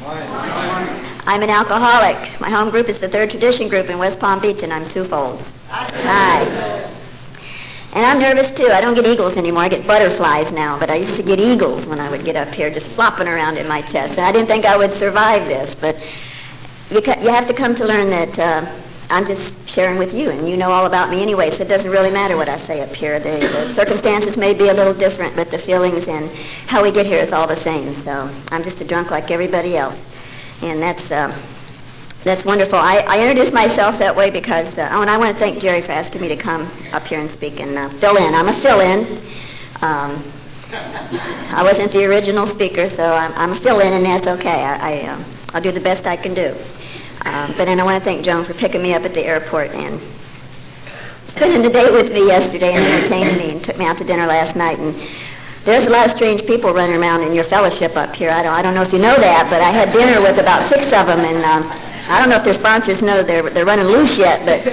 I'm an alcoholic. My home group is the Third Tradition Group in West Palm Beach, and I'm Sue Folds. Hi. And I'm nervous, too. I don't get eagles anymore. I get butterflies now, but I used to get eagles when I would get up here, just flopping around in my chest. And I didn't think I would survive this, but you have to come to learn that I'm just sharing with you, and you know all about me anyway, so it doesn't really matter what I say up here. The circumstances may be a little different, but the feelings and how we get here is all the same. So I'm just a drunk like everybody else. And that's wonderful. I introduced myself that way because, and I want to thank Jerry for asking me to come up here and speak and fill in. I'm a fill-in. I wasn't the original speaker, so I'm a fill-in, and that's okay. I'll do the best I can do. But then I want to thank Joan for picking me up at the airport and spending the day with me yesterday and entertaining me and took me out to dinner last night. And there's a lot of strange people running around in your fellowship up here. I don't know if you know that, but I had dinner with about 6 of them, and I don't know if their sponsors know they're running loose yet, but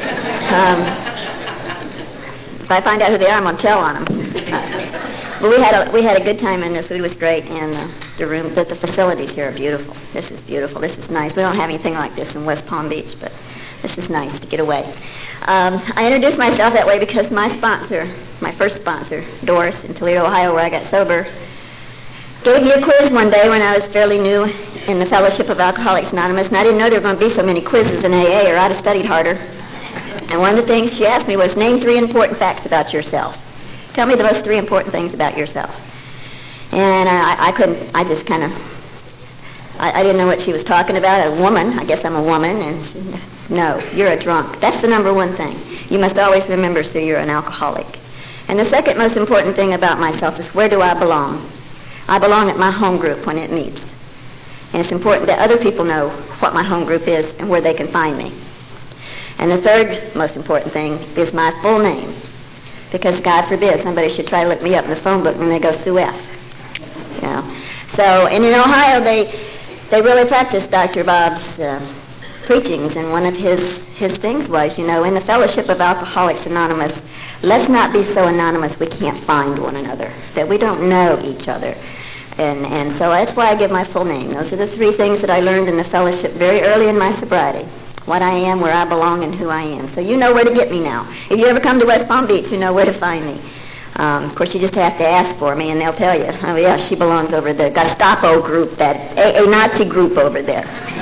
if I find out who they are, I'm going to tell on them. But we had a good time, and the food was great, and the facilities here are beautiful. This is beautiful. This is nice. We don't have anything like this in West Palm Beach, but this is nice to get away. I introduced myself that way because my first sponsor, Doris, in Toledo, Ohio, where I got sober, gave me a quiz one day when I was fairly new in the Fellowship of Alcoholics Anonymous, and I didn't know there were going to be so many quizzes in AA, or I'd have studied harder. And one of the things she asked me was, name 3 important facts about yourself. Tell me the most 3 important things about yourself. And I didn't know what she was talking about. A woman, I guess I'm a woman, and no, you're a drunk. That's the number one thing. You must always remember, so you're an alcoholic. And the second most important thing about myself is, where do I belong? I belong at my home group when it meets. And it's important that other people know what my home group is and where they can find me. And the third most important thing is my full name. Because God forbid somebody should try to look me up in the phone book when they go Sue F. You know. So, and in Ohio, they really practiced Dr. Bob's preachings, and one of his things was, in the Fellowship of Alcoholics Anonymous, let's not be so anonymous we can't find one another, that we don't know each other. And so that's why I give my full name. Those are the 3 things that I learned in the fellowship very early in my sobriety. What I am, where I belong, and who I am. So you know where to get me now. If you ever come to West Palm Beach, you know where to find me. Of course, you just have to ask for me, and they'll tell you. Oh, yeah, she belongs over the Gestapo group, that a Nazi group over there.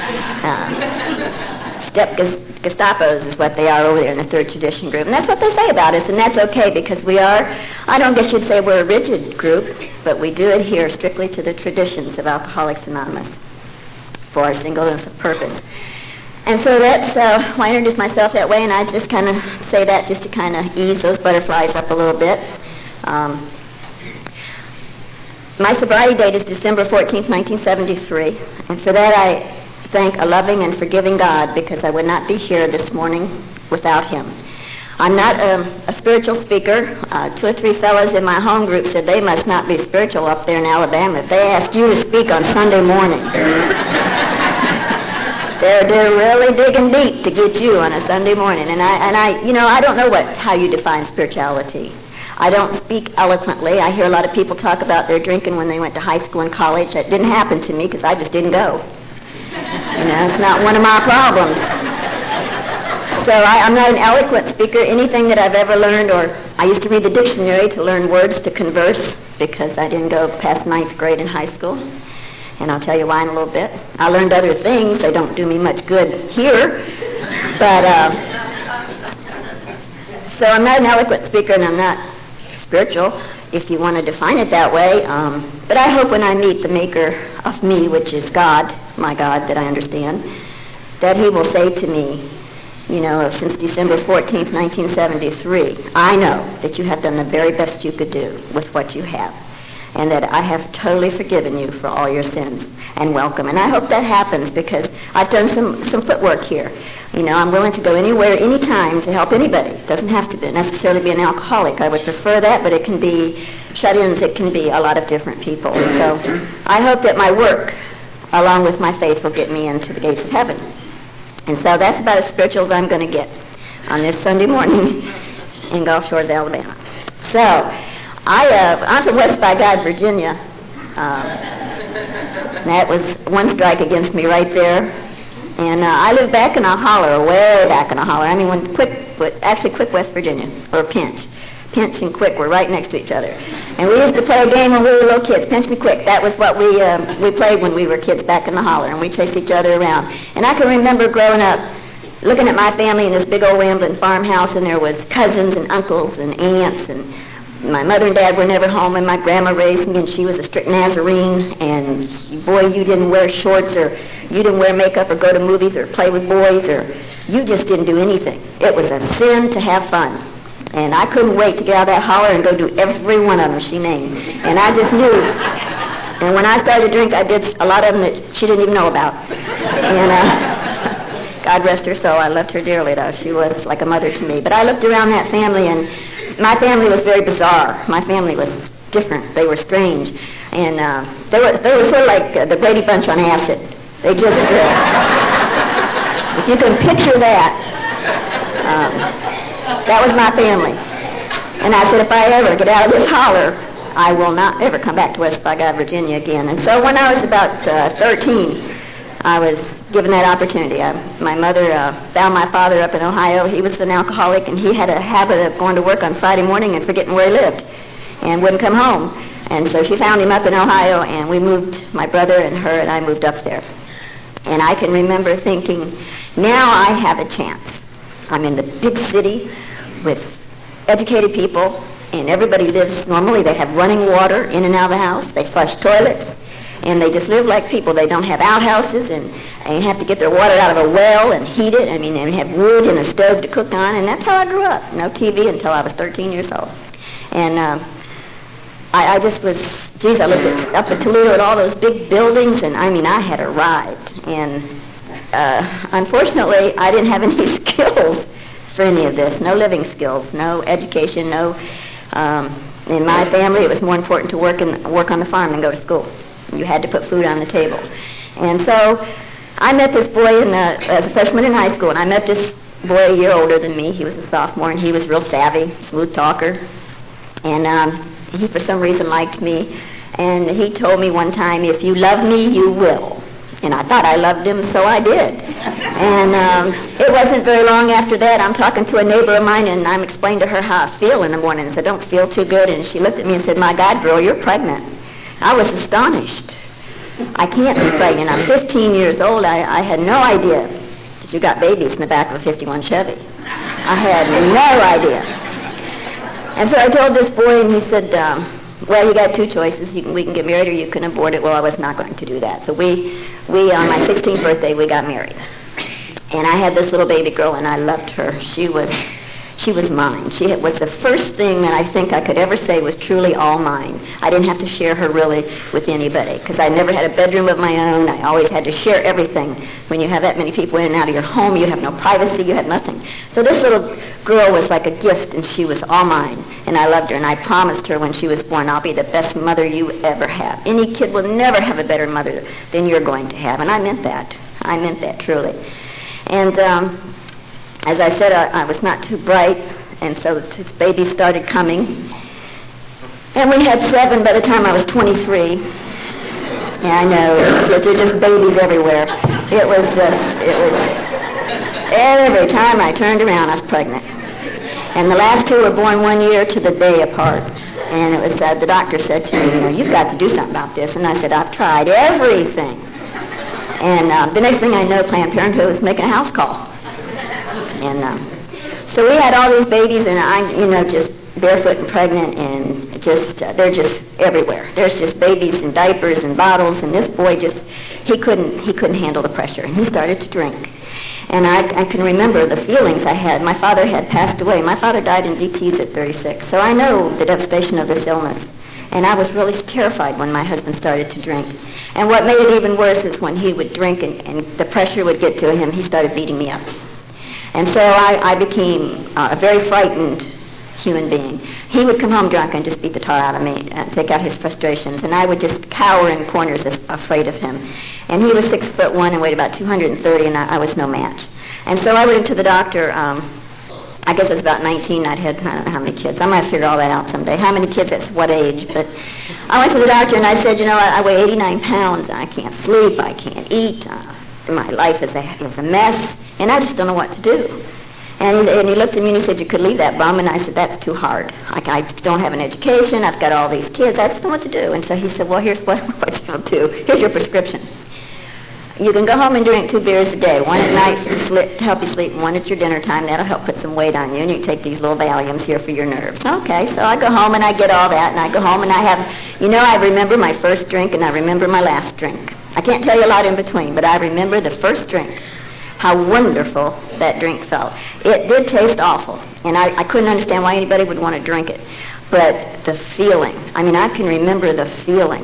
Gestapos is what they are over there in the Third Tradition Group. And that's what they say about us, and that's okay, because we are, I don't guess you'd say we're a rigid group, but we do adhere strictly to the traditions of Alcoholics Anonymous for our singleness of purpose. And so that's why I introduced myself that way, and I just kind of say that just to kind of ease those butterflies up a little bit. My sobriety date is December 14th, 1973, and for that I thank a loving and forgiving God, because I would not be here this morning without Him. I'm not a spiritual speaker. 2 or 3 fellows in my home group said they must not be spiritual up there in Alabama if they asked you to speak on Sunday morning. They're really digging deep to get you on a Sunday morning. And I don't know how you define spirituality. I don't speak eloquently. I hear a lot of people talk about their drinking when they went to high school and college. That didn't happen to me because I just didn't go. It's not one of my problems. So I'm not an eloquent speaker. Anything that I've ever learned, or I used to read the dictionary to learn words to converse because I didn't go past 9th grade in high school. And I'll tell you why in a little bit. I learned other things. They don't do me much good here. But, so I'm not an eloquent speaker, and I'm not spiritual, if you want to define it that way. But I hope when I meet the maker of me, which is God, my God that I understand, that He will say to me, since December 14th, 1973, I know that you have done the very best you could do with what you have, and that I have totally forgiven you for all your sins, and welcome. And I hope that happens, because I've done some footwork here. I'm willing to go anywhere, anytime to help anybody. It doesn't have to necessarily be an alcoholic. I would prefer that, but it can be shut-ins. It can be a lot of different people. So I hope that my work, along with my faith, will get me into the gates of heaven. And so that's about as spiritual as I'm going to get on this Sunday morning in Gulf Shores, Alabama. So I'm from West by God, Virginia. That was one strike against me right there. And I lived back in a holler, way back in a holler. I mean, Quick, West Virginia, or Pinch. Pinch and Quick were right next to each other. And we used to play a game when we were little kids, Pinch Me Quick. That was what we played when we were kids back in the holler, and we chased each other around. And I can remember growing up, looking at my family in this big old rambling farmhouse, and there was cousins and uncles and aunts, and my mother and dad were never home, and my grandma raised me, and she was a strict Nazarene, and boy, you didn't wear shorts, or you didn't wear makeup, or go to movies, or play with boys, or you just didn't do anything. It was a sin to have fun. And I couldn't wait to get out of that holler and go do every one of them she named. And I just knew. And when I started to drink, I did a lot of them that she didn't even know about. And God rest her soul, I loved her dearly, though. She was like a mother to me. But I looked around that family, and my family was very bizarre. My family was different. They were strange. And they were sort of like the Brady Bunch on acid. They just, if you can picture that, that was my family. And I said, if I ever get out of this holler, I will not ever come back to West by God, Virginia again. And so when I was about 13, I was given that opportunity. My mother found my father up in Ohio. He was an alcoholic, and he had a habit of going to work on Friday morning and forgetting where he lived and wouldn't come home. And so she found him up in Ohio, and we moved, my brother and her and I moved up there. And I can remember thinking, now I have a chance. I'm in the big city with educated people, and everybody lives normally. They have running water in and out of the house. They flush toilets, and they just live like people. They don't have outhouses, and they have to get their water out of a well and heat it. I mean, they have wood and a stove to cook on, and that's how I grew up. No TV until I was 13 years old. And I just was, I looked up at Toledo at all those big buildings, and I mean, I had arrived. And unfortunately, I didn't have any skills for any of this. No living skills, no education, no. In my family, it was more important to work on the farm than go to school. You had to put food on the table. And so I met this boy as a freshman in high school, and I met this boy a year older than me. He was a sophomore, and he was real savvy, smooth talker. And he, for some reason, liked me. And he told me one time, if you love me, you will. And I thought I loved him, so I did. And it wasn't very long after that, I'm talking to a neighbor of mine, and I'm explaining to her how I feel in the morning. I said, I don't feel too good. And she looked at me and said, my God, girl, you're pregnant. I was astonished. I can't be pregnant. I'm 15 years old. I had no idea that you got babies in the back of a 51 Chevy. I had no idea. And so I told this boy, and he said, well, you got two choices. We can get married or you can abort it. Well, I was not going to do that. So we on my 16th birthday, we got married. And I had this little baby girl, and I loved her. She was mine. She was the first thing that I think I could ever say was truly all mine. I didn't have to share her really with anybody because I never had a bedroom of my own. I always had to share everything. When you have that many people in and out of your home, you have no privacy. You have nothing. So this little girl was like a gift, and she was all mine. And I loved her, and I promised her when she was born, I'll be the best mother you ever have. Any kid will never have a better mother than you're going to have. And I meant that. I meant that truly. And as I said, I was not too bright, and so this baby started coming. And we had 7 by the time I was 23. Yeah, I know, there were just babies everywhere. It was every time I turned around, I was pregnant. And the last 2 were born 1 year to the day apart. And it was, the doctor said to me, you've got to do something about this. And I said, I've tried everything. And the next thing I know, Planned Parenthood was making a house call. And so we had all these babies, and I, just barefoot and pregnant, and they're just everywhere. There's just babies in diapers and bottles, and this boy he couldn't handle the pressure, and he started to drink. And I can remember the feelings I had. My father had passed away. My father died in DTs at 36, so I know the devastation of this illness. And I was really terrified when my husband started to drink. And what made it even worse is when he would drink and the pressure would get to him, he started beating me up. And so I became a very frightened human being. He would come home drunk and just beat the tar out of me and take out his frustrations. And I would just cower in corners afraid of him. And he was 6'1" and weighed about 230, and I was no match. And so I went to the doctor I guess it was about 19, I'd had, I don't know how many kids. I might figure all that out someday. How many kids at what age? But I went to the doctor and I said, I weigh 89 pounds. I can't sleep. I can't eat. My life is a mess. And I just don't know what to do. And he looked at me and he said, you could leave that bum. And I said, that's too hard. I don't have an education. I've got all these kids. I just don't know what to do. And so he said, well, here's what you'll do. Here's your prescription. You can go home and drink 2 beers a day, one at night to help you sleep, and one at your dinner time. That'll help put some weight on you, and you can take these little Valiums here for your nerves. Okay, so I go home and I get all that, and I go home and I have, I remember my first drink and I remember my last drink. I can't tell you a lot in between, but I remember the first drink, how wonderful that drink felt. It did taste awful, and I couldn't understand why anybody would want to drink it. But the feeling, I can remember the feeling.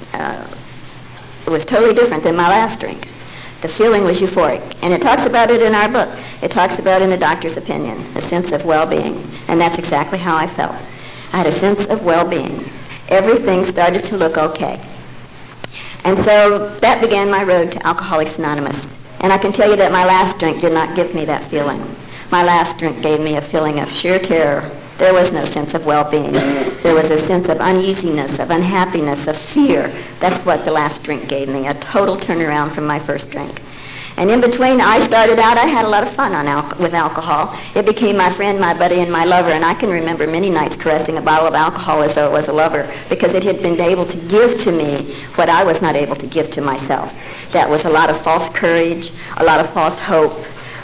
It was totally different than my last drink. The feeling was euphoric. And it talks about it in our book. It talks about in the doctor's opinion, a sense of well-being. And that's exactly how I felt. I had a sense of well-being. Everything started to look okay. And so that began my road to Alcoholics Anonymous. And I can tell you that my last drink did not give me that feeling. My last drink gave me a feeling of sheer terror. There was no sense of well-being. There was a sense of uneasiness, of unhappiness, of fear. That's what the last drink gave me, a total turnaround from my first drink. And in between, I had a lot of fun with alcohol. It became my friend, my buddy, and my lover, and I can remember many nights caressing a bottle of alcohol as though it was a lover, because it had been able to give to me what I was not able to give to myself. That was a lot of false courage, a lot of false hope,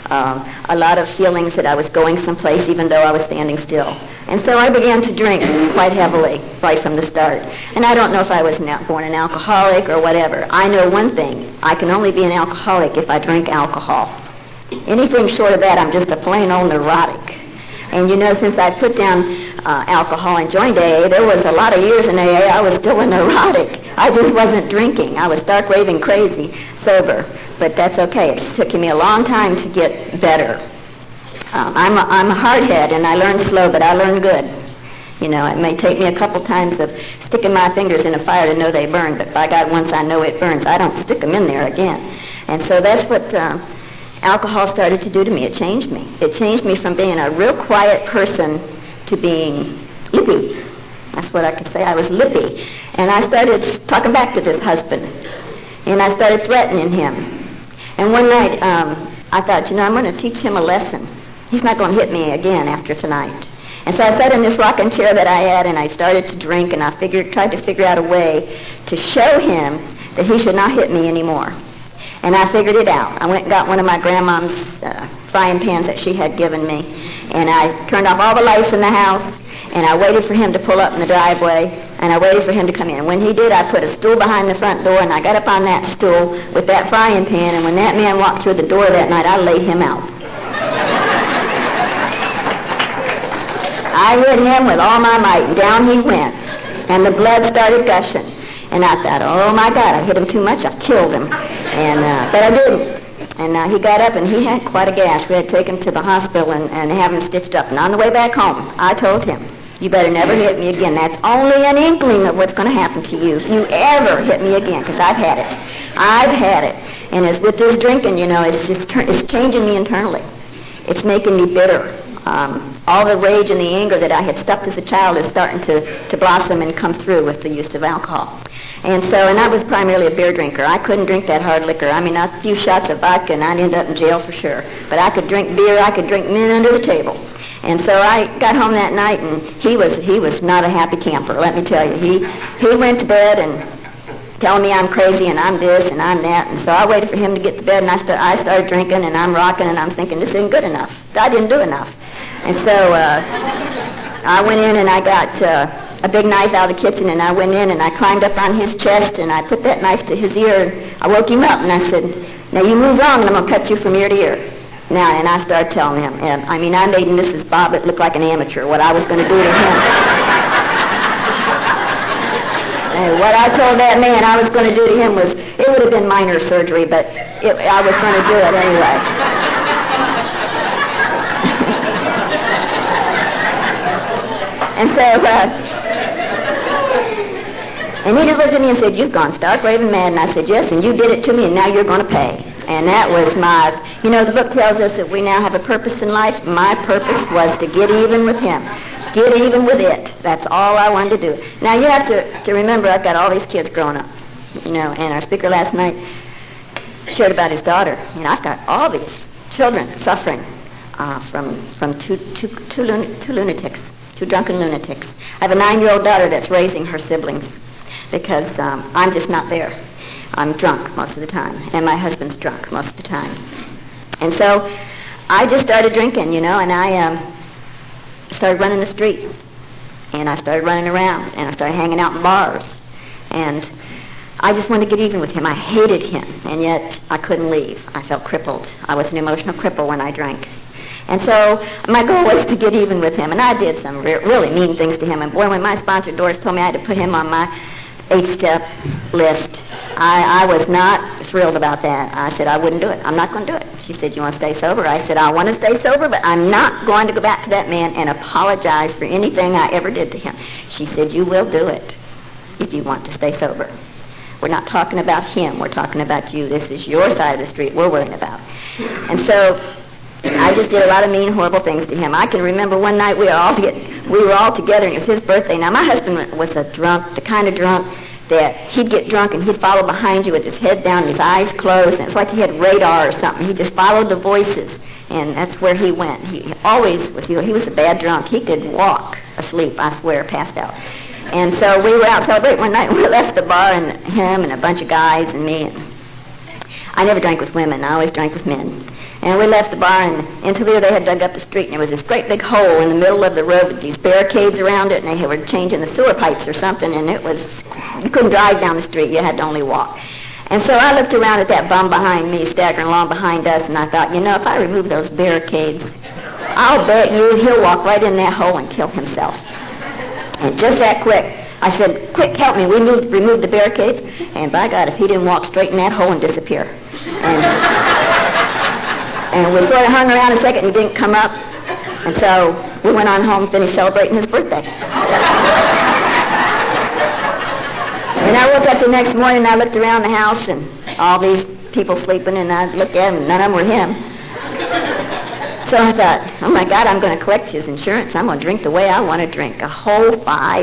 a lot of feelings that I was going someplace even though I was standing still. And so I began to drink quite heavily right from the start. And I don't know if I was born an alcoholic or whatever. I know one thing. I can only be an alcoholic if I drink alcohol. Anything short of that, I'm just a plain old neurotic. And since I put down alcohol and joined AA, there was a lot of years in AA I was still a neurotic. I just wasn't drinking. I was stark raving crazy, sober. But that's okay. It took me a long time to get better. I'm a hardhead, and I learn slow, but I learn good. It may take me a couple times of sticking my fingers in a fire to know they burn, but by God, once I know it burns, I don't stick them in there again. And so that's what alcohol started to do to me. It changed me. It changed me from being a real quiet person to being lippy. That's what I could say. I was lippy. And I started talking back to this husband, and I started threatening him. And one night, I thought, I'm going to teach him a lesson. He's not going to hit me again after tonight. And so I sat in this rocking chair that I had, and I started to drink, and I tried to figure out a way to show him that he should not hit me anymore. And I figured it out. I went and got one of my grandma's frying pans that she had given me, and I turned off all the lights in the house, and I waited for him to pull up in the driveway, and I waited for him to come in. When he did, I put a stool behind the front door, and I got up on that stool with that frying pan, and when that man walked through the door that night, I laid him out. I hit him with all my might, and down he went, and the blood started gushing. And I thought, oh my God, I hit him too much, I killed him. But I didn't. And he got up, and he had quite a gash. We had to take him to the hospital and have him stitched up. And on the way back home, I told him, you better never hit me again. That's only an inkling of what's going to happen to you if you ever hit me again, because I've had it. I've had it. And as with this drinking, it's changing me internally. It's making me bitter. All the rage and the anger that I had stuffed as a child is starting to blossom and come through with the use of alcohol. And I was primarily a beer drinker. I couldn't drink that hard liquor. A few shots of vodka and I'd end up in jail for sure. But I could drink beer. I could drink men under the table. And so I got home that night, and he was not a happy camper, let me tell you. He went to bed and telling me I'm crazy and I'm this and I'm that. And so I waited for him to get to bed, and I started drinking, and I'm rocking, and I'm thinking, this isn't good enough. I didn't do enough. And so I went in and I got a big knife out of the kitchen, and I went in and I climbed up on his chest, and I put that knife to his ear, and I woke him up, and I said, now you move wrong, and I'm going to cut you from ear to ear. Now, and I started telling him, I made Mrs. Bobbitt look like an amateur, what I was going to do to him. And what I told that man I was going to do to him was, it would have been minor surgery, but I was going to do it anyway. And he just looked at me and said, you've gone stark raving mad. And I said, yes, and you did it to me, and now you're going to pay. And that was the book tells us that we now have a purpose in life. My purpose was to get even with him. Get even with it. That's all I wanted to do. Now, you have to remember, I've got all these kids growing up, and our speaker last night shared about his daughter. I've got all these children suffering from two lunatics, two drunken lunatics. I have a 9-year-old daughter that's raising her siblings because I'm just not there. I'm drunk most of the time, and my husband's drunk most of the time. And so I just started drinking, and I started running the street, and I started running around, and I started hanging out in bars, and I just wanted to get even with him. I hated him, and yet I couldn't leave. I felt crippled. I was an emotional cripple when I drank. And so my goal was to get even with him, and I did some really mean things to him. And boy, when my sponsor, Doris, told me I had to put him on my 8-step list, I was not thrilled about that. I said I wouldn't do it. I'm not going to do it. She said, you want to stay sober? I said, I want to stay sober, but I'm not going to go back to that man and apologize for anything I ever did to him. She said, you will do it if you want to stay sober. We're not talking about him. We're talking about you. This is your side of the street we're worrying about. And so I just did a lot of mean, horrible things to him. I can remember one night we were all together, and it was his birthday. Now, my husband was a drunk, the kind of drunk that he'd get drunk and he'd follow behind you with his head down and his eyes closed, and it's like he had radar or something. He just followed the voices, and that's where he went. He always was, he was a bad drunk. He could walk asleep, I swear, passed out. And so we were out celebrating one night, and we left the bar, and him and a bunch of guys and me. And I never drank with women. I always drank with men. And we left the bar, and in Toledo they had dug up the street, and there was this great big hole in the middle of the road with these barricades around it, and they were changing the sewer pipes or something, and you couldn't drive down the street. You had to only walk. And so I looked around at that bum behind me, staggering along behind us, and I thought, if I remove those barricades, I'll bet you he'll walk right in that hole and kill himself. And just that quick, I said, quick, help me. We removed the barricades, and by God, if he didn't walk straight in that hole and disappear. And we sort of hung around a second and he didn't come up. And so we went on home, finished celebrating his birthday. And I woke up the next morning and I looked around the house and all these people sleeping, and I looked at them and none of them were him. So I thought, oh my God, I'm going to collect his insurance. I'm going to drink the way I want to drink. A whole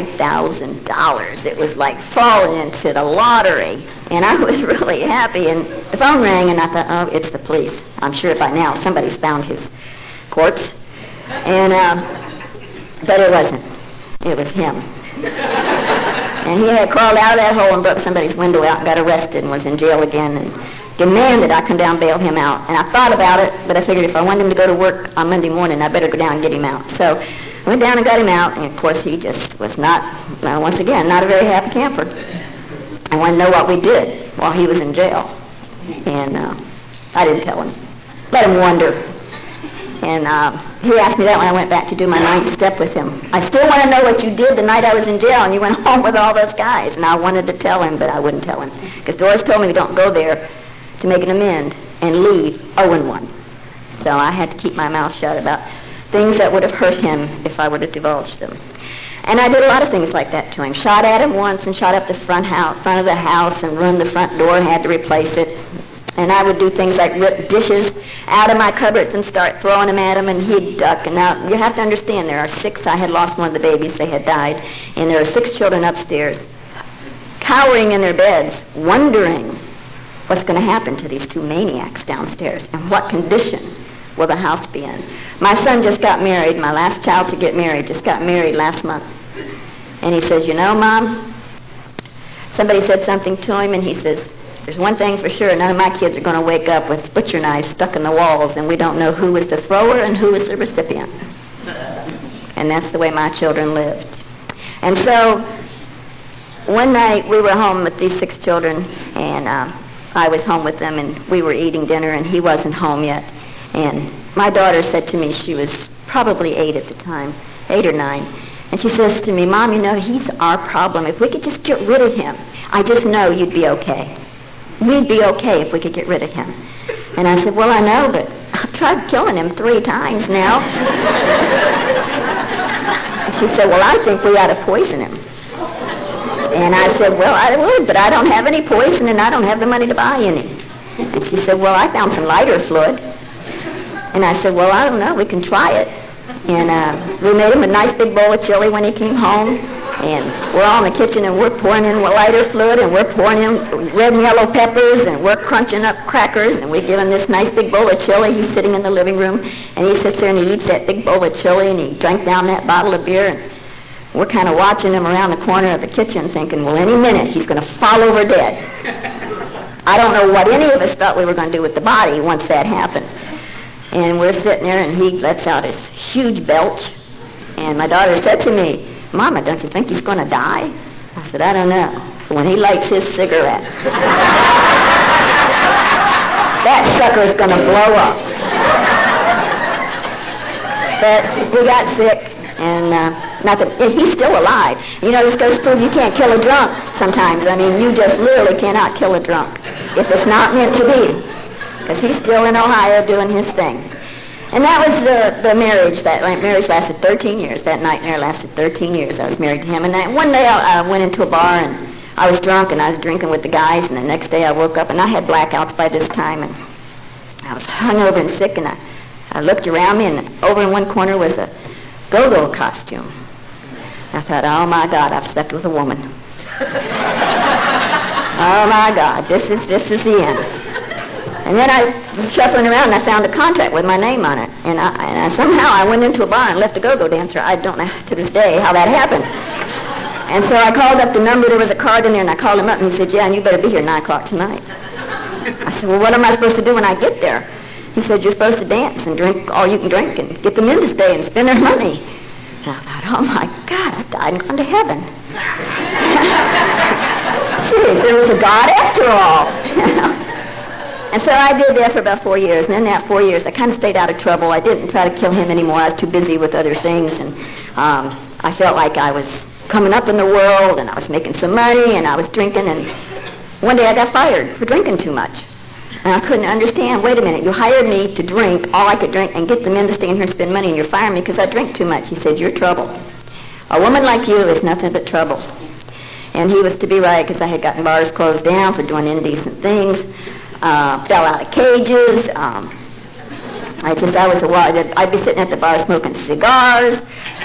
$5,000. It was like falling into the lottery. And I was really happy. And the phone rang, and I thought, oh, it's the police. I'm sure by now somebody's found his corpse. And but it wasn't. It was him. And he had crawled out of that hole and broke somebody's window out and got arrested and was in jail again and demanded I come down and bail him out. And I thought about it, but I figured if I wanted him to go to work on Monday morning, I better go down and get him out. So I went down and got him out, and of course he just was not, once again, not a very happy camper. I wanted to know what we did while he was in jail. And I didn't tell him. Let him wonder. And he asked me that when I went back to do my 9th step with him. I still want to know what you did the night I was in jail and you went home with all those guys. And I wanted to tell him, but I wouldn't tell him. Because Doris told me we don't go there to make an amend and leave 0-1. So I had to keep my mouth shut about things that would have hurt him if I would have divulged them. And I did a lot of things like that to him. Shot at him once and shot up the front of the house and ruined the front door and had to replace it. And I would do things like rip dishes out of my cupboards and start throwing them at him, and he'd duck. And now, you have to understand, there are 6. I had lost one of the babies. They had died. And there are 6 children upstairs, cowering in their beds, wondering what's going to happen to these 2 maniacs downstairs and what condition will the house be in. My son just got married. My last child to get married just got married last month. And he says, Mom, somebody said something to him, and he says, there's one thing for sure, none of my kids are going to wake up with butcher knives stuck in the walls, and we don't know who is the thrower and who is the recipient. And that's the way my children lived. And so one night we were home with these 6 children, and I was home with them, and we were eating dinner, and he wasn't home yet. And my daughter said to me, she was probably 8 at the time, 8 or 9, and she says to me, Mom, he's our problem. If we could just get rid of him, I just know you'd be okay. We'd be okay if we could get rid of him. And I said, well, I know, but I've tried killing him 3 times now. And she said, well, I think we ought to poison him. And I said, well, I would, but I don't have any poison, and I don't have the money to buy any. And she said, well, I found some lighter fluid. And I said, well, I don't know. We can try it. And we made him a nice big bowl of chili when he came home. And we're all in the kitchen, and we're pouring in lighter fluid, and we're pouring in red and yellow peppers, and we're crunching up crackers, and we give him this nice big bowl of chili. He's sitting in the living room, and he sits there and he eats that big bowl of chili, and he drank down that bottle of beer. And we're kind of watching him around the corner of the kitchen thinking, well, any minute he's going to fall over dead. I don't know what any of us thought we were going to do with the body once that happened. And we're sitting there, and he lets out his huge belch. And my daughter said to me, Mama, don't you think he's going to die? I said, I don't know. When he lights his cigarette, that sucker's going to blow up. But we got sick, and he's still alive. You know, this goes to prove you can't kill a drunk sometimes. I mean, you just literally cannot kill a drunk if it's not meant to be. Because he's still in Ohio doing his thing. And that was the marriage. That marriage lasted 13 years. That nightmare lasted 13 years. I was married to him. And one day I went into a bar, and I was drunk, and I was drinking with the guys. And the next day I woke up, and I had blackouts by this time. And I was hungover and sick, and I looked around me, and over in one corner was a go-go costume. I thought, oh, my God, I've slept with a woman. Oh, my God, this is the end. And then I was shuffling around, and I found a contract with my name on it. And I somehow I went into a bar and left a go-go dancer. I don't know to this day how that happened. And so I called up the number. There was a card in there, and I called him up, and he said, yeah, and you better be here 9 o'clock tonight. I said, well, what am I supposed to do when I get there? He said, you're supposed to dance and drink all you can drink and get the men to stay and spend their money. And I thought, oh, my God, I've died and gone to heaven. Gee, there was a God after all. And so I did that for about 4 years. And in that 4 years, I kind of stayed out of trouble. I didn't try to kill him anymore. I was too busy with other things. And I felt like I was coming up in the world, and I was making some money, and I was drinking. And one day I got fired for drinking too much. And I couldn't understand, wait a minute, you hired me to drink all I could drink and get the men to stay in here and spend money, and you're firing me because I drink too much. He said, you're trouble. A woman like you is nothing but trouble. And he was to be right, because I had gotten bars closed down for doing indecent things. Fell out of cages. I'd be sitting at the bar smoking cigars.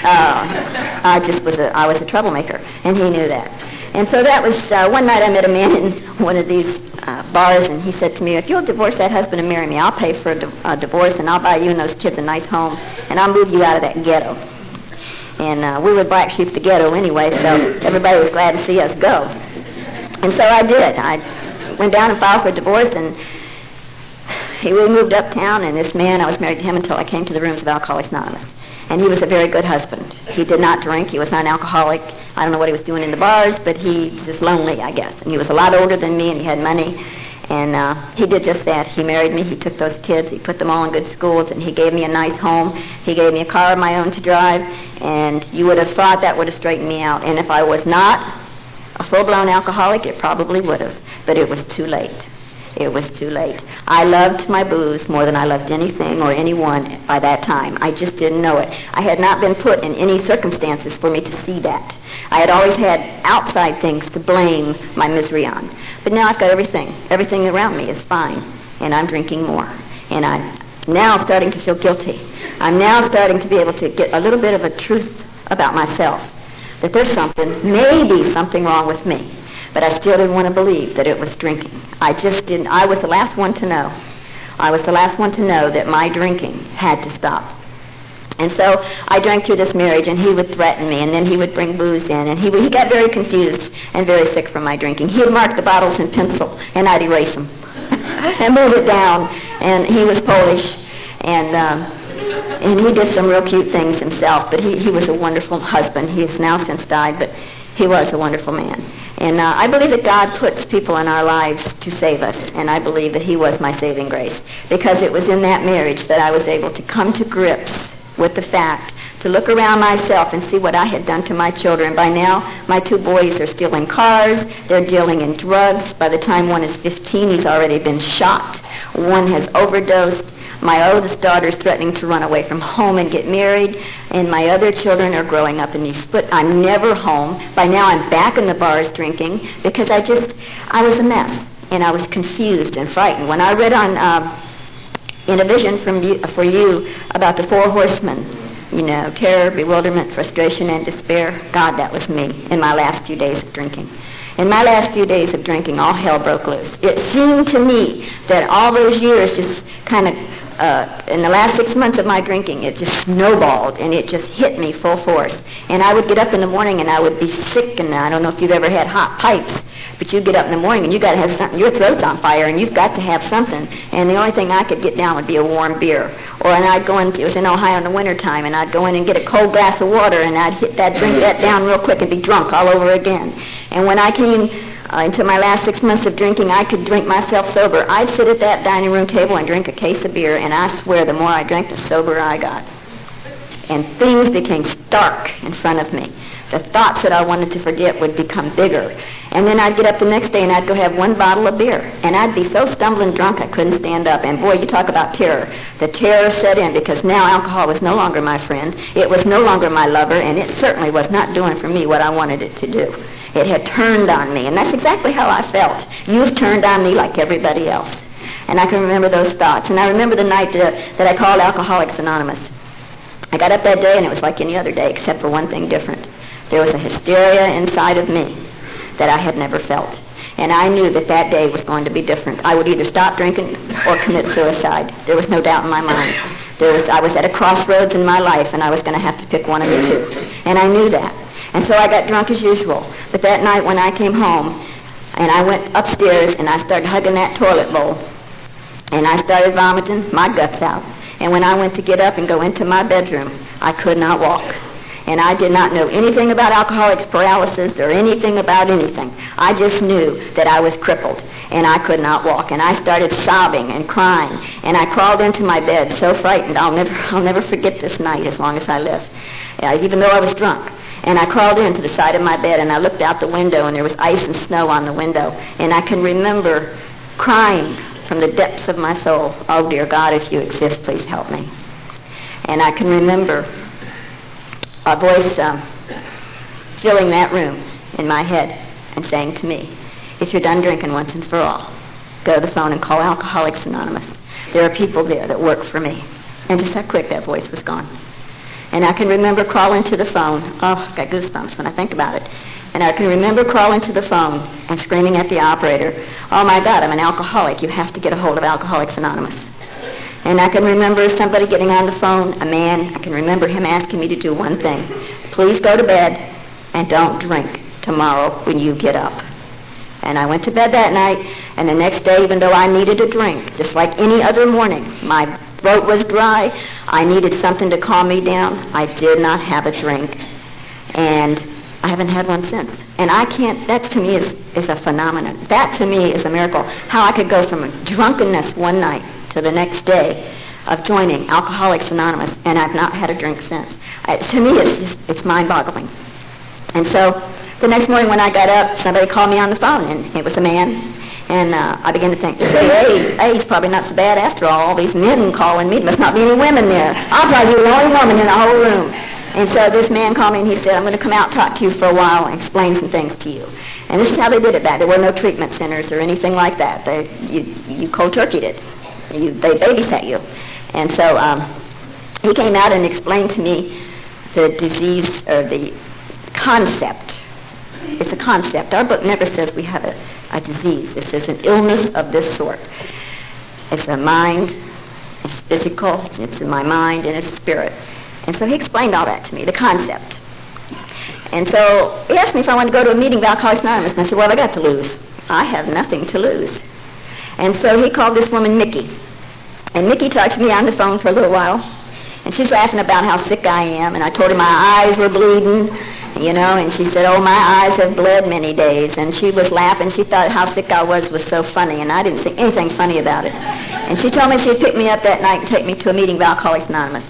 I was a troublemaker, and he knew that. And so that was one night I met a man in one of these bars, and he said to me, if you'll divorce that husband and marry me, I'll pay for a divorce, and I'll buy you and those kids a nice home, and I'll move you out of that ghetto. And we were black sheep of the ghetto anyway, so everybody was glad to see us go. And so I did. I went down and filed for a divorce, and we moved uptown, and this man, I was married to him until I came to the rooms of Alcoholics Anonymous. And he was a very good husband. He did not drink. He was not an alcoholic. I don't know what he was doing in the bars, but he was just lonely, I guess. And he was a lot older than me, and he had money. And he did just that. He married me. He took those kids. He put them all in good schools, and he gave me a nice home. He gave me a car of my own to drive. And you would have thought that would have straightened me out. And if I was not a full-blown alcoholic, it probably would have. But it was too late. It was too late. I loved my booze more than I loved anything or anyone by that time. I just didn't know it. I had not been put in any circumstances for me to see that. I had always had outside things to blame my misery on. But now I've got everything. Everything around me is fine. And I'm drinking more. And I'm now starting to feel guilty. I'm now starting to be able to get a little bit of a truth about myself. That there's something, maybe something wrong with me. But I still didn't want to believe that it was drinking. I just didn't. I was the last one to know. I was the last one to know that my drinking had to stop. And so I drank through this marriage, and he would threaten me, and then he would bring booze in, and he got very confused and very sick from my drinking. He'd mark the bottles in pencil, and I'd erase them and move it down. And he was Polish, and he did some real cute things himself, but he was a wonderful husband. He has now since died, but he was a wonderful man. And I believe that God puts people in our lives to save us, and I believe that he was my saving grace, because it was in that marriage that I was able to come to grips with the fact, to look around myself and see what I had done to my children. By now, my 2 boys are stealing cars, they're dealing in drugs. By the time one is 15, he's already been shot. One has overdosed. My oldest daughter is threatening to run away from home and get married, and my other children are growing up in these split. I'm never home. By now I'm back in the bars drinking because I was a mess. and I was confused and frightened. When I read in a vision for you about the four horsemen, terror, bewilderment, frustration, and despair, God, that was me in my last few days of drinking. In my last few days of drinking, all hell broke loose. It seemed to me that all those years just kind of, in the last 6 months of my drinking, it just snowballed, and it just hit me full force. And I would get up in the morning, and I would be sick, and I don't know if you've ever had hot pipes, but you get up in the morning, and you got to have something. Your throat's on fire, and you've got to have something. And the only thing I could get down would be a warm beer. And I'd go in, it was in Ohio in the wintertime, and I'd go in and get a cold glass of water, and I'd drink that down real quick and be drunk all over again. And when I came into my last 6 months of drinking, I could drink myself sober. I'd sit at that dining room table and drink a case of beer, and I swear the more I drank, the soberer I got. And things became stark in front of me. The thoughts that I wanted to forget would become bigger. And then I'd get up the next day and I'd go have one bottle of beer. And I'd be so stumbling drunk I couldn't stand up. And boy, you talk about terror. The terror set in because now alcohol was no longer my friend. It was no longer my lover, and it certainly was not doing for me what I wanted it to do. It had turned on me, and that's exactly how I felt. You've turned on me like everybody else. And I can remember those thoughts. And I remember the night that I called Alcoholics Anonymous. I got up that day, and it was like any other day except for one thing different. There was a hysteria inside of me that I had never felt. And I knew that day was going to be different. I would either stop drinking or commit suicide. There was no doubt in my mind. I was at a crossroads in my life, and I was going to have to pick one of the two. And I knew that. And so I got drunk as usual. But that night when I came home, and I went upstairs, and I started hugging that toilet bowl, and I started vomiting my guts out. And when I went to get up and go into my bedroom, I could not walk. And I did not know anything about alcoholics paralysis or anything about anything. I just knew that I was crippled, and I could not walk. And I started sobbing and crying, and I crawled into my bed so frightened. I'll never forget this night as long as I live, even though I was drunk. And I crawled into the side of my bed, and I looked out the window, and there was ice and snow on the window. And I can remember crying from the depths of my soul, "Oh, dear God, if you exist, please help me." And I can remember a voice filling that room in my head and saying to me, "If you're done drinking once and for all, go to the phone and call Alcoholics Anonymous. There are people there that work for me." And just that quick, that voice was gone. And I can remember crawling to the phone. Oh, I've got goosebumps when I think about it. And I can remember crawling to the phone and screaming at the operator, "Oh, my God, I'm an alcoholic. You have to get a hold of Alcoholics Anonymous." And I can remember somebody getting on the phone, a man. I can remember him asking me to do one thing. "Please go to bed and don't drink tomorrow when you get up." And I went to bed that night, and the next day, even though I needed a drink, just like any other morning, my throat was dry, I needed something to calm me down. I did not have a drink, and I haven't had one since. And that to me is a phenomenon. That to me is a miracle. How I could go from drunkenness one night to the next day of joining Alcoholics Anonymous, and I've not had a drink since. To me, it's mind-boggling. And so the next morning when I got up, somebody called me on the phone, and it was a man. And I began to think, hey, he's probably not so bad after all these men calling me. There must not be any women there. I'll probably be the only woman in the whole room. And so this man called me, and he said, "I'm going to come out and talk to you for a while and explain some things to you." And this is how they did it back. There were no treatment centers or anything like that. You cold turkeyed it. They babysat you. And so he came out and explained to me the disease, or the concept. It's a concept. Our book never says we have a disease. It says an illness of this sort. It's a mind, it's physical, it's in my mind, and it's spirit. And so he explained all that to me, the concept. And so he asked me if I wanted to go to a meeting of Alcoholics Anonymous, and I said, "Well, I got to lose. I have nothing to lose." And so he called this woman Mickey. And Mickey talked to me on the phone for a little while. And she's laughing about how sick I am. And I told her my eyes were bleeding, and she said, "Oh, my eyes have bled many days." And she was laughing. She thought how sick I was so funny. And I didn't think anything funny about it. And she told me she'd pick me up that night and take me to a meeting of Alcoholics Anonymous.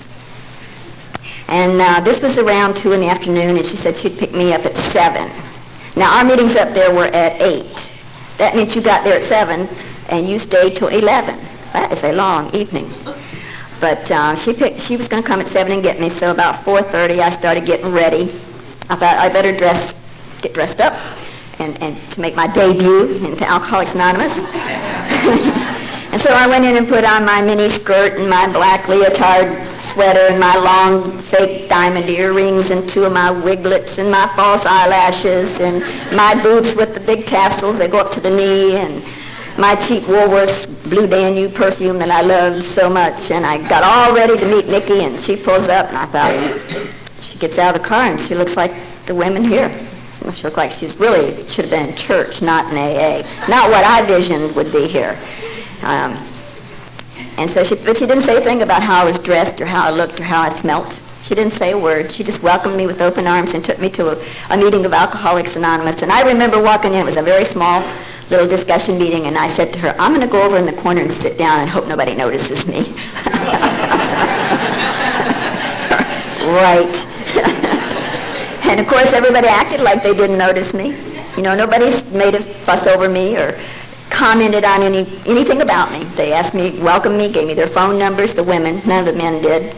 And this was around 2 in the afternoon, and she said she'd pick me up at 7. Now, our meetings up there were at 8. That means you got there at 7, and you stayed till 11. That is a long evening. But she was going to come at 7 and get me, so about 4:30 I started getting ready. I thought I better get dressed up and to make my debut into Alcoholics Anonymous. And so I went in and put on my mini skirt and my black leotard sweater and my long fake diamond earrings and 2 of my wiglets and my false eyelashes and my boots with the big tassels that go up to the knee and my cheap Woolworth's Blue Danube perfume that I loved so much. And I got all ready to meet Mickey, and she pulls up, and I thought, she gets out of the car, and she looks like the women here. She looked like she's really should have been in church, not in AA. Not what I visioned would be here. And so but she didn't say a thing about how I was dressed or how I looked or how I smelt. She didn't say a word. She just welcomed me with open arms and took me to a meeting of Alcoholics Anonymous. And I remember walking in. It was a very small little discussion meeting, and I said to her, I'm going to go over in the corner and sit down and hope nobody notices me. Right. And, of course, everybody acted like they didn't notice me. You know, nobody made a fuss over me or commented on anything about me. They asked me, welcomed me, gave me their phone numbers, the women. None of the men did.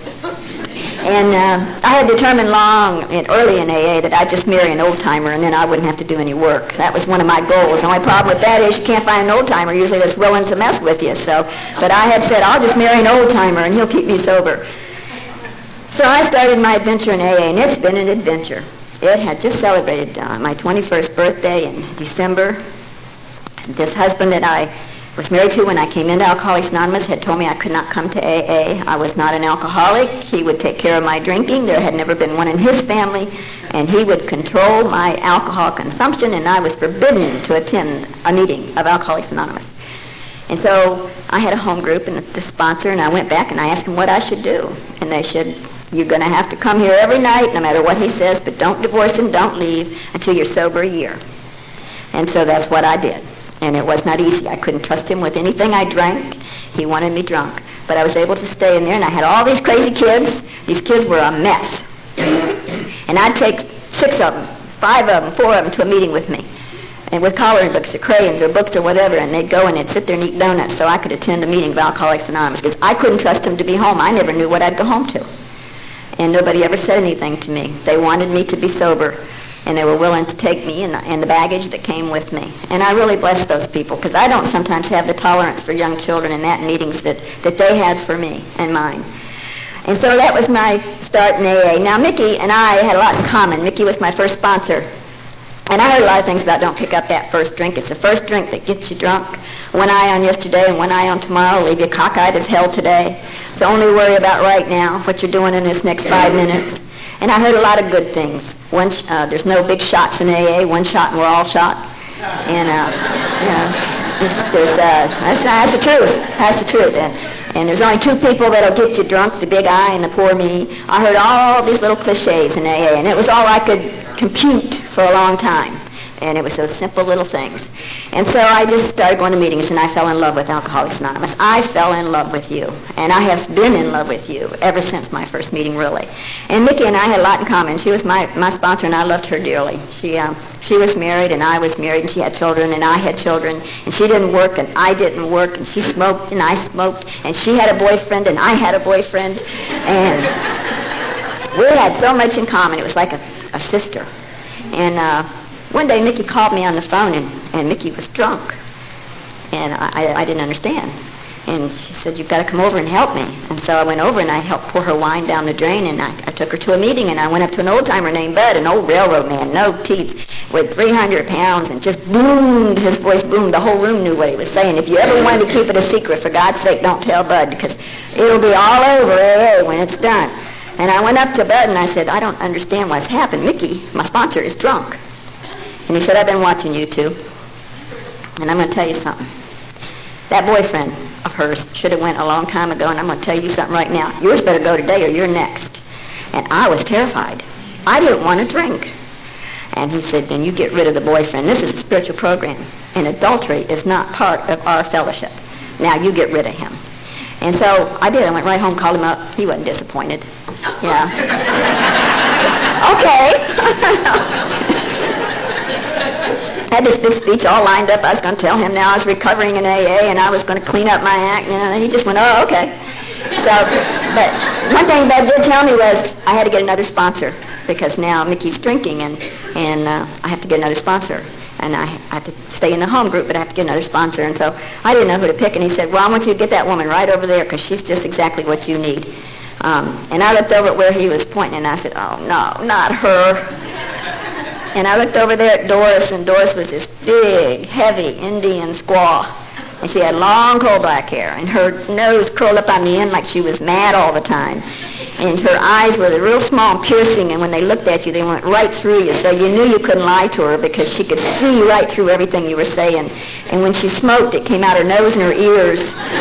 And I had determined early in AA that I'd just marry an old-timer and then I wouldn't have to do any work. That was one of my goals. The only problem with that is you can't find an old-timer usually that's willing to mess with you. But I had said, I'll just marry an old-timer and he'll keep me sober. So I started my adventure in AA, and it's been an adventure. It had just celebrated my 21st birthday in December. This husband that I was married to when I came into Alcoholics Anonymous had told me I could not come to AA. I was not an alcoholic. He would take care of my drinking. There had never been one in his family. And he would control my alcohol consumption, and I was forbidden to attend a meeting of Alcoholics Anonymous. And so I had a home group and the sponsor, and I went back and I asked them what I should do. And they said, you're going to have to come here every night, no matter what he says, but don't divorce him, don't leave until you're sober a year. And so that's what I did. And it was not easy. I couldn't trust him with anything I drank. He wanted me drunk. But I was able to stay in there, and I had all these crazy kids. These kids were a mess. And I'd take 6 of them, 5 of them, 4 of them to a meeting with me. And with coloring books or crayons or books or whatever, and they'd go and they'd sit there and eat donuts so I could attend a meeting of Alcoholics Anonymous because I couldn't trust them to be home. I never knew what I'd go home to. And nobody ever said anything to me. They wanted me to be sober, and they were willing to take me and the baggage that came with me. And I really bless those people because I don't sometimes have the tolerance for young children in that meetings that they had for me and mine. And so that was my start in AA. Now, Mickey and I had a lot in common. Mickey was my first sponsor. And I heard a lot of things about don't pick up that first drink. It's the first drink that gets you drunk. One eye on yesterday and one eye on tomorrow will leave you cockeyed as hell today. So only worry about right now, what you're doing in this next 5 minutes. And I heard a lot of good things. There's no big shots in AA. One shot and we're all shot. And, that's the truth. That's the truth. And there's only 2 people that'll get you drunk, the big I and the poor me. I heard all these little cliches in AA, and it was all I could compute for a long time. And it was those simple little things. And so I just started going to meetings, and I fell in love with Alcoholics Anonymous. I fell in love with you, and I have been in love with you ever since my first meeting, really. And Mickey and I had a lot in common. She was my sponsor, and I loved her dearly. She was married, and I was married, and she had children, and I had children. And she didn't work, and I didn't work, and she smoked, and I smoked. And she had a boyfriend, and I had a boyfriend. And we had so much in common. It was like a sister. And one day Mickey called me on the phone, and Mickey was drunk. And I didn't understand. And she said, you've got to come over and help me. And so I went over, and I helped pour her wine down the drain, and I took her to a meeting, and I went up to an old-timer named Bud, an old railroad man, no teeth, with 300 pounds, and just boomed, his voice boomed. The whole room knew what he was saying. If you ever wanted to keep it a secret, for God's sake, don't tell Bud, because it'll be all over AA when it's done. And I went up to Bud, and I said, I don't understand what's happened. Mickey, my sponsor, is drunk. And he said, I've been watching you 2. And I'm going to tell you something. That boyfriend of hers should have went a long time ago, and I'm going to tell you something right now. Yours better go today or you're next. And I was terrified. I didn't want to drink. And he said, then you get rid of the boyfriend. This is a spiritual program, and adultery is not part of our fellowship. Now you get rid of him. And so I did. I went right home, called him up. He wasn't disappointed. Yeah. Okay. I had this big speech all lined up. I was going to tell him now I was recovering in AA, and I was going to clean up my act, and he just went, oh, okay. So, but one thing Bud did tell me was I had to get another sponsor because now Mickey's drinking, and I have to get another sponsor. And I had to stay in the home group, but I have to get another sponsor. And so I didn't know who to pick. And he said, well, I want you to get that woman right over there because she's just exactly what you need. And I looked over at where he was pointing, and I said, oh, no, not her. And I looked over there at Doris, and Doris was this big, heavy Indian squaw. And she had long, coal black hair, and her nose curled up on the end like she was mad all the time. And her eyes were real small and piercing, and when they looked at you, they went right through you. So you knew you couldn't lie to her because she could see right through everything you were saying. And when she smoked, it came out her nose and her ears.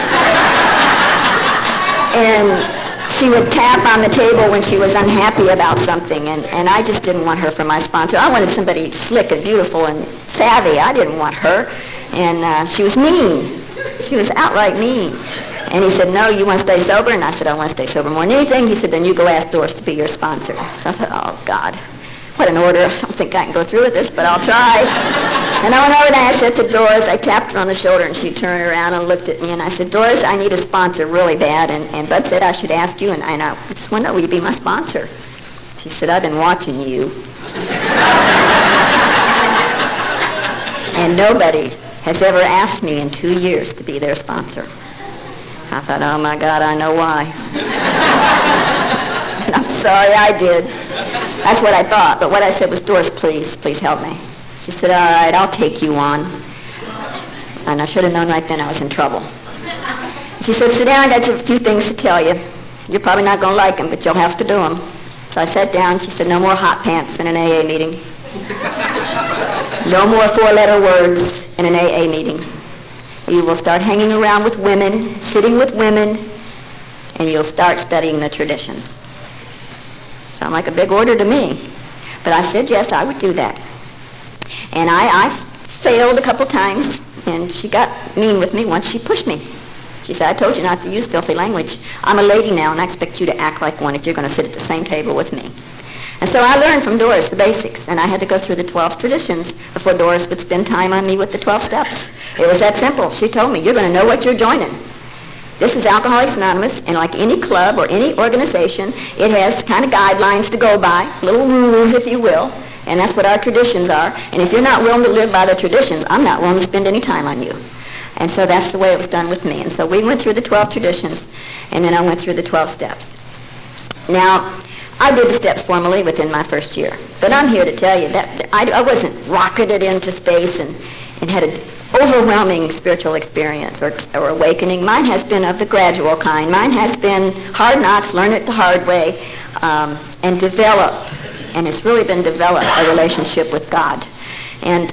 And she would tap on the table when she was unhappy about something, and I just didn't want her for my sponsor. I wanted somebody slick and beautiful and savvy. I didn't want her. And she was mean. She was outright mean. And he said, no, you want to stay sober? And I said, I want to stay sober more than anything. He said, then you go ask Doris to be your sponsor. So I thought, oh, God, what an order. I don't think I can go through with this, but I'll try. And I went over and I said to Doris, I tapped her on the shoulder, and she turned around and looked at me, and I said, Doris, I need a sponsor really bad. And Bud said I should ask you, and I just want to know, will you be my sponsor? She said, I've been watching you. And nobody has ever asked me in 2 years to be their sponsor. I thought, oh, my God, I know why. And I'm sorry I did. That's what I thought. But what I said was, Doris, please help me. She said, all right, I'll take you on. And I should have known right then I was in trouble. She said, sit down, I got a few things to tell you. You're probably not going to like them, but you'll have to do them. So I sat down. She said, no more hot pants in an AA meeting. No more four-letter words in an AA meeting. You will start hanging around with women, sitting with women, and you'll start studying the traditions. Sound like a big order to me. But I said, yes, I would do that. And I failed a couple times, and she got mean with me once she pushed me. She said, I told you not to use filthy language. I'm a lady now, and I expect you to act like one if you're going to sit at the same table with me. And so I learned from Doris the basics, and I had to go through the 12 traditions before Doris would spend time on me with the 12 steps. It was that simple. She told me, you're going to know what you're joining. This is Alcoholics Anonymous, and like any club or any organization, it has kind of guidelines to go by, little rules, if you will, and that's what our traditions are. And if you're not willing to live by the traditions, I'm not willing to spend any time on you. And so that's the way it was done with me. And so we went through the 12 traditions, and then I went through the 12 steps. Now, I did the steps formally within my first year. But I'm here to tell you that I wasn't rocketed into space and had an overwhelming spiritual experience or awakening. Mine has been of the gradual kind. Mine has been hard knocks, learn it the hard way, and develop. And it's really been develop a relationship with God. And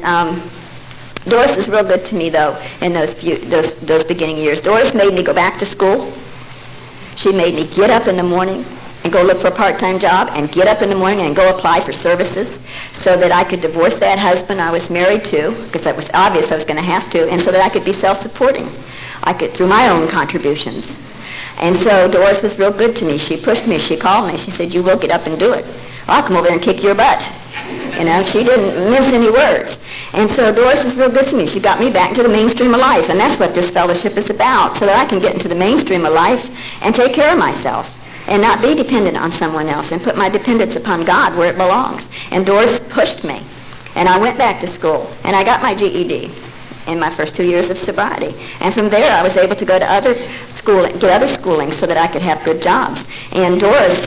Doris was real good to me, though, in those beginning years. Doris made me go back to school. She made me get up in the morning and go look for a part-time job and get up in the morning and go apply for services so that I could divorce that husband I was married to, because it was obvious I was going to have to, and so that I could be self-supporting. I could, through my own contributions. And so Doris was real good to me. She pushed me. She called me. She said, you will get up and do it. I'll come over there and kick your butt. You know, she didn't mince any words. And so Doris was real good to me. She got me back into the mainstream of life, and that's what this fellowship is about, so that I can get into the mainstream of life and take care of myself and not be dependent on someone else and put my dependence upon God where it belongs. And Doris pushed me. And I went back to school, and I got my GED in my first 2 years of sobriety. And from there, I was able to go to other schooling so that I could have good jobs. And Doris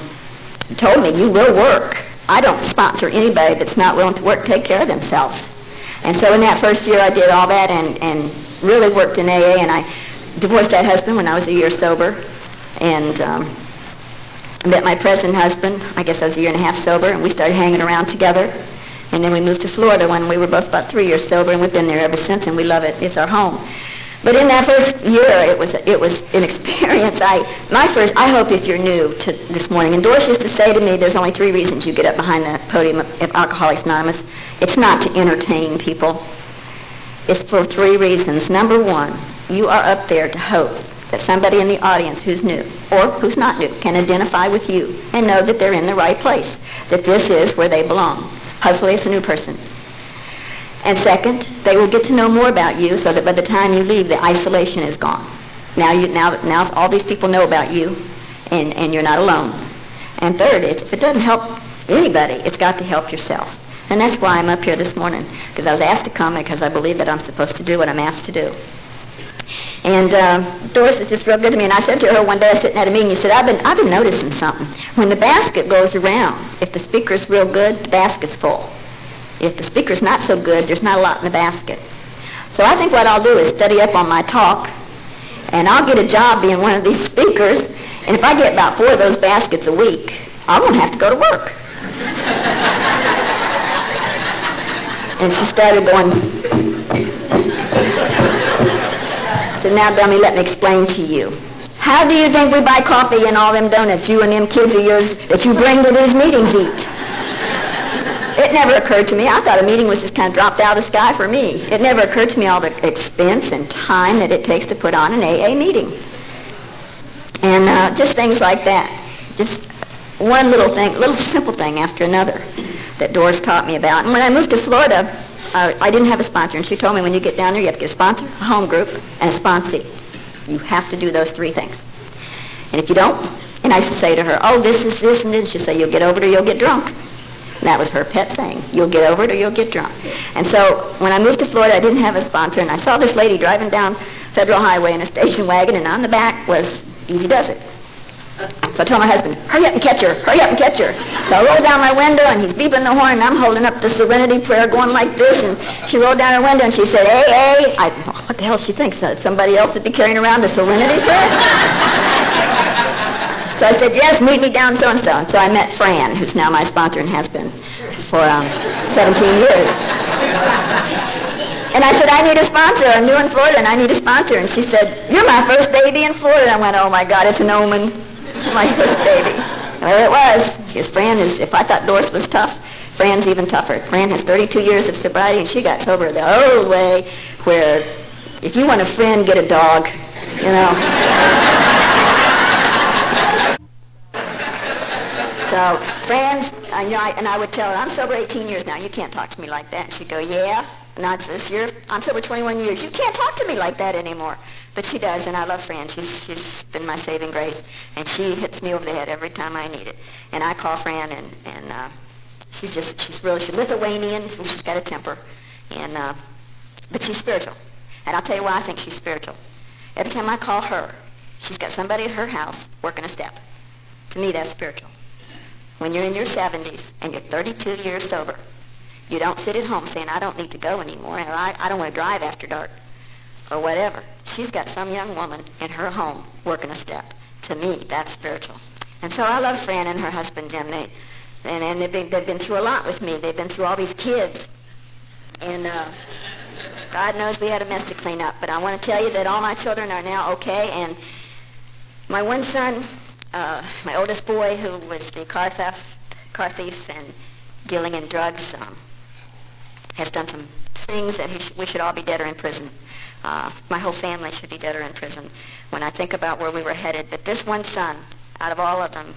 told me, you will work. I don't sponsor anybody that's not willing to work, take care of themselves. And so in that first year, I did all that and really worked in AA, and I divorced that husband when I was a year sober. And met my present husband, I guess I was a year and a half sober, and we started hanging around together. And then we moved to Florida when we were both about 3 years sober, and we've been there ever since, and we love it. It's our home. But in that first year, it was an experience. I hope if you're new to this morning, and Doris used to say to me, there's only 3 reasons you get up behind the podium of Alcoholics Anonymous. It's not to entertain people. It's for 3 reasons. Number 1, you are up there to hope that somebody in the audience who's new or who's not new can identify with you and know that they're in the right place, that this is where they belong. Hopefully it's a new person. And second, they will get to know more about you so that by the time you leave, the isolation is gone. Now all these people know about you, and you're not alone. And third is, if it doesn't help anybody, it's got to help yourself. And that's why I'm up here this morning, because I was asked to come because I believe that I'm supposed to do what I'm asked to do. And Doris is just real good to me. And I said to her one day, I was sitting at a meeting, she said, I've been noticing something. When the basket goes around, if the speaker's real good, the basket's full. If the speaker's not so good, there's not a lot in the basket. So I think what I'll do is study up on my talk, and I'll get a job being one of these speakers, and if I get about 4 of those baskets a week, I won't have to go to work. And she started going, so now, dummy, let me explain to you. How do you think we buy coffee and all them donuts you and them kids of yours that you bring to these meetings eat? It never occurred to me. I thought a meeting was just kind of dropped out of the sky for me. It never occurred to me all the expense and time that it takes to put on an AA meeting. And just things like that. Just one little thing, little simple thing after another that Doris taught me about. And when I moved to Florida, I didn't have a sponsor. And she told me when you get down there, you have to get a sponsor, a home group, and a sponsee. You have to do those 3 things. And if you don't, and I used to say to her, oh, this is this and this, she'd say, you'll get over it or you'll get drunk. And that was her pet saying, you'll get over it or you'll get drunk. And so when I moved to Florida, I didn't have a sponsor, and I saw this lady driving down Federal Highway in a station wagon, and on the back was Easy Does It. So I told my husband, hurry up and catch her, hurry up and catch her. So I rolled down my window, and he's beeping the horn, and I'm holding up the Serenity Prayer going like this, and she rolled down her window, and she said, hey, what the hell she thinks? Somebody else would be carrying around the Serenity Prayer? So I said, yes, meet me down so-and-so. And so I met Fran, who's now my sponsor and has been for 17 years. And I said, I need a sponsor. I'm new in Florida, and I need a sponsor. And she said, you're my first baby in Florida. I went, oh, my God, it's an omen. My first baby. Well, it was. Because Fran is, if I thought Doris was tough, Fran's even tougher. Fran has 32 years of sobriety, and she got sober the old way, where if you want a friend, get a dog, you know. So, Fran, and I would tell her, I'm sober 18 years now. You can't talk to me like that. And she'd go, yeah. And I'd say, I'm sober 21 years. You can't talk to me like that anymore. But she does, and I love Fran. She's been my saving grace. And she hits me over the head every time I need it. And I call Fran, and she's Lithuanian, so she's got a temper. But she's spiritual. And I'll tell you why I think she's spiritual. Every time I call her, she's got somebody at her house working a step. To me, that's spiritual. When you're in your 70s and you're 32 years sober, you don't sit at home saying, I don't need to go anymore, or I don't want to drive after dark, or whatever. She's got some young woman in her home working a step. To me, that's spiritual. And so I love Fran and her husband, Jim. And they've been through a lot with me. They've been through all these kids. And God knows we had a mess to clean up. But I want to tell you that all my children are now okay. And my one son, my oldest boy, who was the car thief and dealing in drugs, has done some things that we should all be dead or in prison. My whole family should be dead or in prison when I think about where we were headed. But this one son, out of all of them,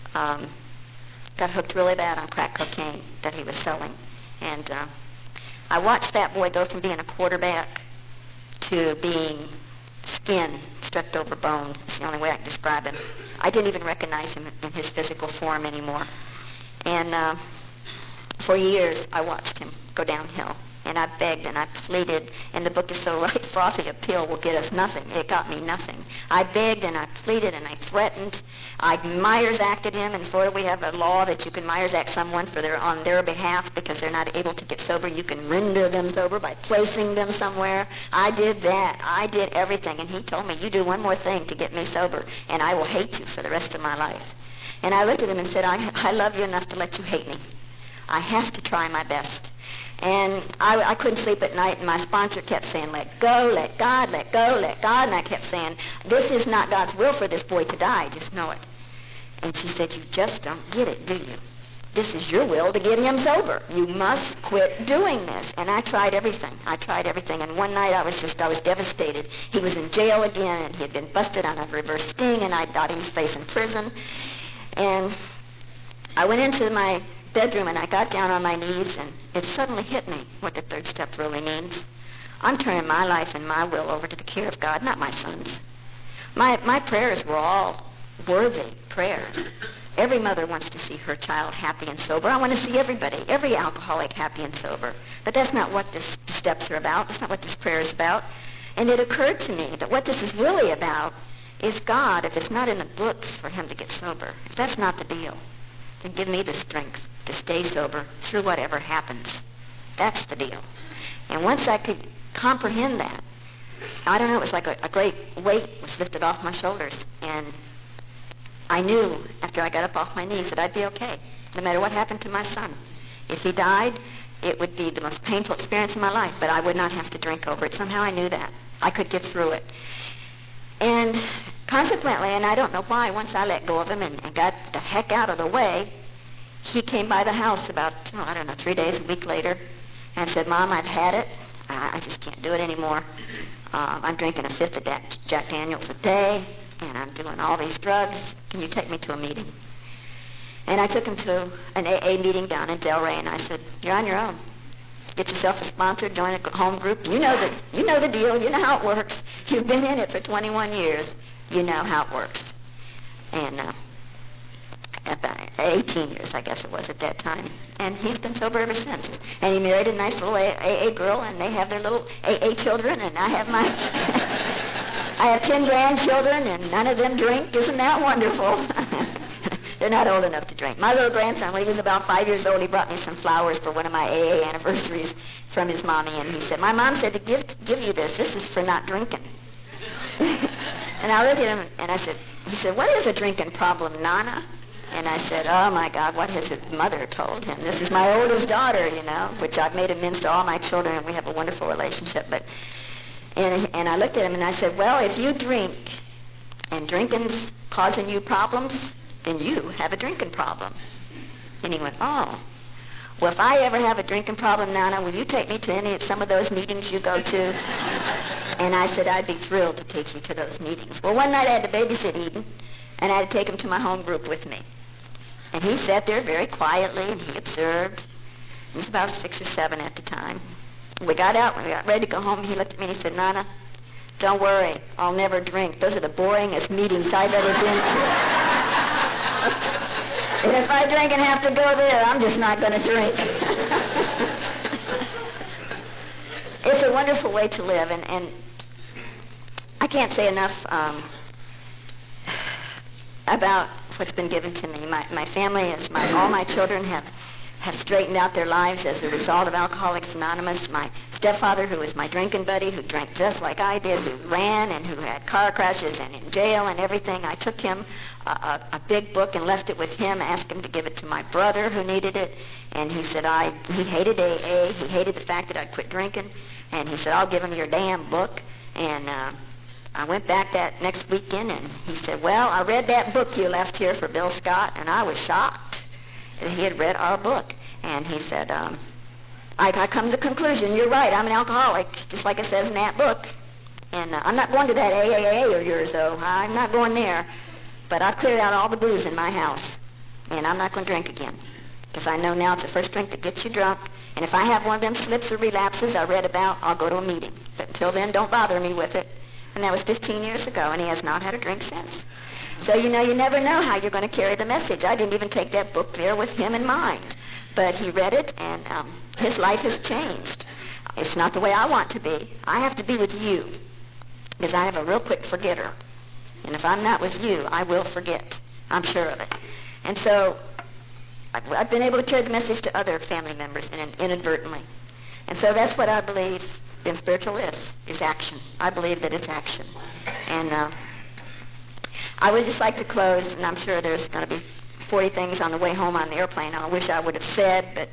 got hooked really bad on crack cocaine that he was selling. And I watched that boy go from being a quarterback to being skin stretched over bone. It's the only way I can describe him. I didn't even recognize him in his physical form anymore. And for years, I watched him go downhill. And I begged and I pleaded, and the book is so right, frothy, a pill will get us nothing. It got me nothing. I begged and I pleaded and I threatened. I Myers acted him. In Florida, we have a law that you can Myers act someone on their behalf because they're not able to get sober. You can render them sober by placing them somewhere. I did that. I did everything. And he told me, you do one more thing to get me sober, and I will hate you for the rest of my life. And I looked at him and said, I love you enough to let you hate me. I have to try my best. And I couldn't sleep at night, and my sponsor kept saying, let go, let God, let go, let God. And I kept saying, this is not God's will for this boy to die, just know it. And she said, you just don't get it, do you? This is your will to get him sober. You must quit doing this. And I tried everything. And one night I was devastated. He was in jail again, and he had been busted on a reverse sting, and I thought he was facing prison. And I went into my bedroom, and I got down on my knees, and it suddenly hit me what the third step really means. I'm turning my life and my will over to the care of God, not my son's. My prayers were all worthy prayers, Every mother wants to see her child happy and sober. I want to see every alcoholic happy and sober. But that's not what this steps are about. That's not what this prayer is about. And it occurred to me that what this is really about is God, if it's not in the books for him to get sober, if that's not the deal, then give me the strength to stay sober through whatever happens. That's the deal. And once I could comprehend that, I don't know, it was like a great weight was lifted off my shoulders. And I knew after I got up off my knees that I'd be okay, no matter what happened to my son. If he died, it would be the most painful experience in my life, but I would not have to drink over it. Somehow I knew that. I could get through it. And consequently, and I don't know why, once I let go of him and got the heck out of the way, he came by the house about, 3 days, a week later, and said, Mom, I've had it. I just can't do it anymore. I'm drinking a fifth of Jack Daniels a day, and I'm doing all these drugs. Can you take me to a meeting? And I took him to an AA meeting down in Delray, and I said, you're on your own. Get yourself a sponsor, join a home group. You know the deal. You know how it works. You've been in it for 21 years. You know how it works. And about 18 years, I guess it was at that time. And he's been sober ever since. And he married a nice little AA girl, and they have their little AA children, and I have my... I have 10 grandchildren, and none of them drink. Isn't that wonderful? They're not old enough to drink. My little grandson, when he was about 5 years old, he brought me some flowers for one of my AA anniversaries from his mommy, and he said, my mom said to give you this. This is for not drinking. And I looked at him, and he said, what is a drinking problem, Nana? And I said, oh, my God, what has his mother told him? This is my oldest daughter, which I've made amends to all my children, and we have a wonderful relationship. And I looked at him, and I said, well, if you drink, and drinking's causing you problems, then you have a drinking problem. And he went, oh. Well, if I ever have a drinking problem, Nana, will you take me to some of those meetings you go to? And I said, I'd be thrilled to take you to those meetings. Well, one night I had to babysit Eden, and I had to take him to my home group with me. And he sat there very quietly, and he observed. He was about 6 or 7 at the time. We got out, when we got ready to go home, he looked at me and he said, Nana, don't worry, I'll never drink. Those are the boringest meetings I've ever been to. And if I drink and have to go there, I'm just not going to drink. It's a wonderful way to live, and I can't say enough about what's been given to me. My family, all my children have straightened out their lives as a result of Alcoholics Anonymous. My stepfather, who was my drinking buddy, who drank just like I did, who ran and who had car crashes and in jail and everything, I took him a big book and left it with him, asked him to give it to my brother who needed it, and he said he hated AA, he hated the fact that I'd quit drinking, and he said, I'll give him your damn book. And I went back that next weekend, and he said, well, I read that book you left here for Bill Scott, and I was shocked that he had read our book. And he said, I come to the conclusion, you're right, I'm an alcoholic, just like it says in that book. And I'm not going to that AAA of yours, though. I'm not going there. But I've cleared out all the booze in my house, and I'm not going to drink again. Because I know now it's the first drink that gets you drunk. And if I have one of them slips or relapses I read about, I'll go to a meeting. But until then, don't bother me with it. And that was 15 years ago, and he has not had a drink since. So, you never know how you're going to carry the message. I didn't even take that book there with him in mind. But he read it, and his life has changed. It's not the way I want to be. I have to be with you, because I have a real quick forgetter. And if I'm not with you, I will forget. I'm sure of it. And so I've been able to carry the message to other family members inadvertently. And so that's what I believe in spiritual is action. I believe that it's action. And I would just like to close, and I'm sure there's going to be 40 things on the way home on the airplane I wish I would have said, but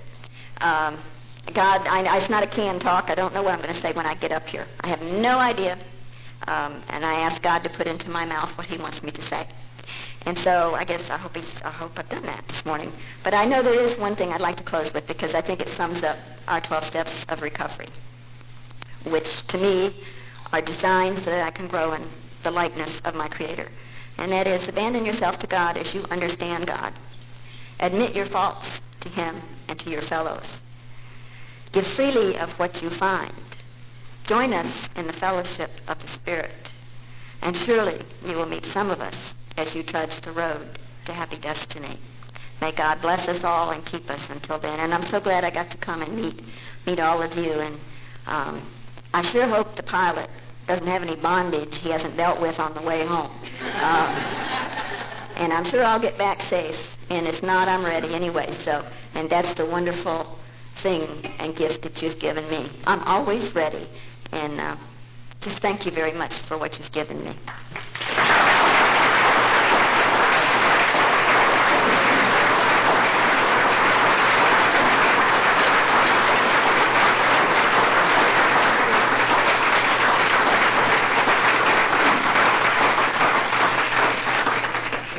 God, it's not a canned talk. I don't know what I'm going to say when I get up here. I have no idea, and I ask God to put into my mouth what he wants me to say. And so I guess I hope I've done that this morning. But I know there is one thing I'd like to close with, because I think it sums up our 12 steps of recovery, which to me are designed so that I can grow in the likeness of my Creator. And that is, abandon yourself to God as you understand God. Admit your faults to him and to your fellows. Give freely of what you find. Join us in the fellowship of the Spirit. And surely you will meet some of us as you trudge the road to to happy destiny. May God bless us all and keep us until then. And I'm so glad I got to come and meet all of you. And I sure hope the pilot doesn't have any bondage he hasn't dealt with on the way home. And I'm sure I'll get back safe. And if not, I'm ready anyway. And that's the wonderful thing and gift that you've given me. I'm always ready. And just thank you very much for what you've given me.